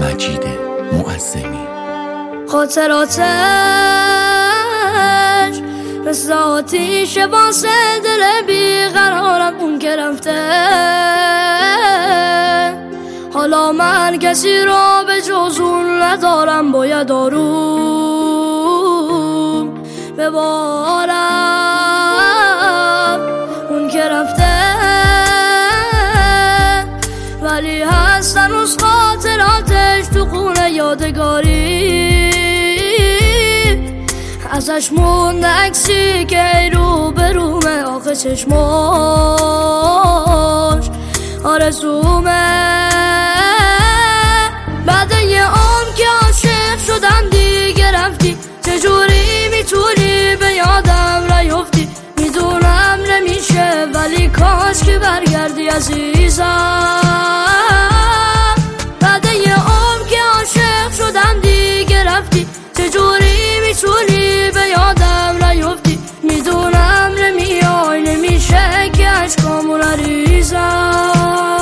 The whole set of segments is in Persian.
مجید معظمی. خاطراتش مثل آتیش واسه دل بیقرارم، اون که رفته حالا من کسی را به جز اون ندارم. باید آروم ببارم اون که رفته، ولی هست هنوز خاطراتش تو خونه یادگاری. ازش موند عکسی که رو به رومه، آخه چشماش آرزومه. بعد یه عمر که عاشق شدم دیگه رفتی، چجوری میتونی به یادم نیفتی؟ میدونم نمیشه ولی کاش که برگردی عزیزم. بعد یه عمر که عاشق شدم دیگه رفتی، چجوری میتونی به یادم نیفتی؟ میدونم نمیای، نمیشه که عشقامو نریزم.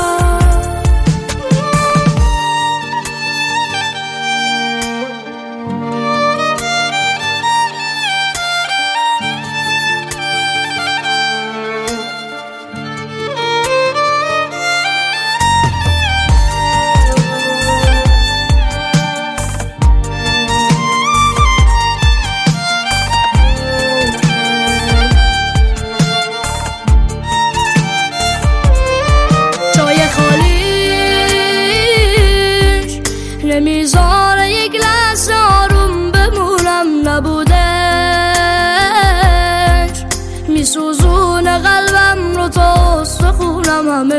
نمیذاره یک لحظه آروم بمونم، نبودش میسوزونه قلبم رو تا استخونم. همه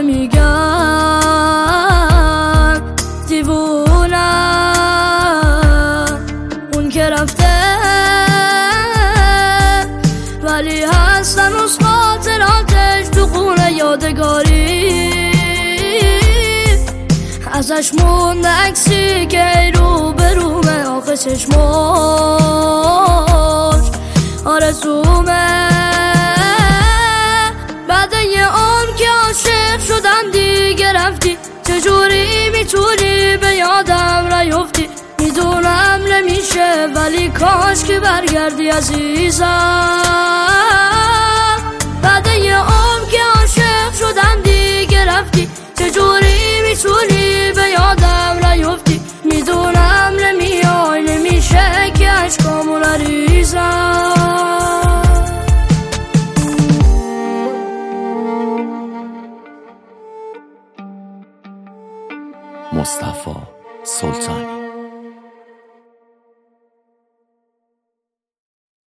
میگن دیوونم اون که رفته، ولی هست هنوز خاطراتش تو خونه یادگاری. ازش موند عکسی که رو به رومه، آخه چشماش آرزومه. بعد یه عمر که عاشق شدم دیگه رفتی، چجوری میتونی به یادم نیفتی؟ میدونم نمیشه ولی کاش که برگردی عزیزم. بعد یه عمر که عاشق شدم دیگه رفتی، چجوری میتونی به یادم نیفتی؟ میدونم نمیای، نمیشه که عشقامو نریزم. مصطفی سلطانی.